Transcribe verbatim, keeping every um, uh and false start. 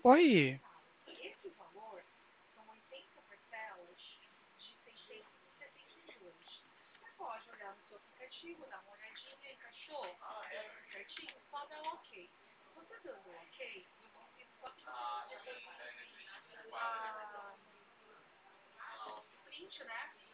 Oi. Esse valor são oitenta parcelas de seiscentos e setenta e dois. Você pode olhar no seu aplicativo, dar uma olhadinha, encaixou? Tá tudo certinho? Só dá um ok. Você dando um ok, eu preciso só que você me envie a, o print, né?